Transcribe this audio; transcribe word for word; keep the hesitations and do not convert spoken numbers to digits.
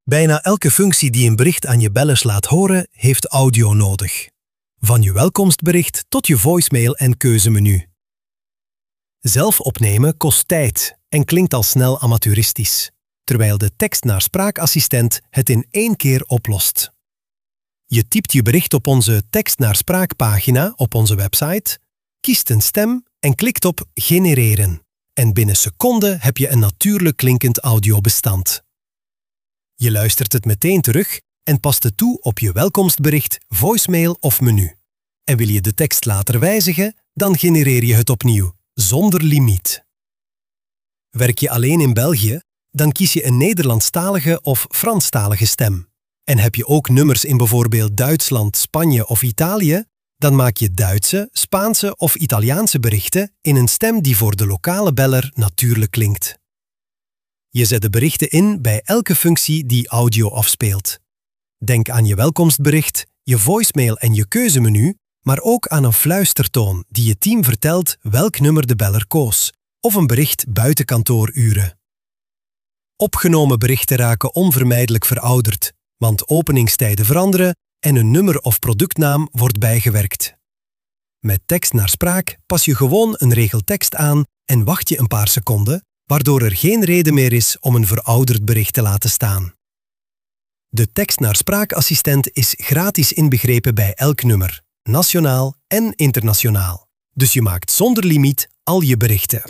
Bijna elke functie die een bericht aan je bellers laat horen, heeft audio nodig. Van je welkomstbericht tot je voicemail en keuzemenu. Zelf opnemen kost tijd en klinkt al snel amateuristisch, terwijl de tekst-naar-spraakassistent het in één keer oplost. Je typt je bericht op onze tekst-naar-spraakpagina op onze website, kiest een stem en klikt op genereren. En binnen seconden heb je een natuurlijk klinkend audiobestand. Je luistert het meteen terug en past het toe op je welkomstbericht, voicemail of menu. En wil je de tekst later wijzigen, dan genereer je het opnieuw, zonder limiet. Werk je alleen in België, dan kies je een Nederlandstalige of Franstalige stem. En heb je ook nummers in bijvoorbeeld Duitsland, Spanje of Italië, dan maak je Duitse, Spaanse of Italiaanse berichten in een stem die voor de lokale beller natuurlijk klinkt. Je zet de berichten in bij elke functie die audio afspeelt. Denk aan je welkomstbericht, je voicemail en je keuzemenu, maar ook aan een fluistertoon die je team vertelt welk nummer de beller koos, of een bericht buiten kantooruren. Opgenomen berichten raken onvermijdelijk verouderd, want openingstijden veranderen en een nummer of productnaam wordt bijgewerkt. Met tekst naar spraak pas je gewoon een regel tekst aan en wacht je een paar seconden, waardoor er geen reden meer is om een verouderd bericht te laten staan. De tekst-naar-spraakassistent is gratis inbegrepen bij elk nummer, nationaal en internationaal. Dus je maakt zonder limiet al je berichten.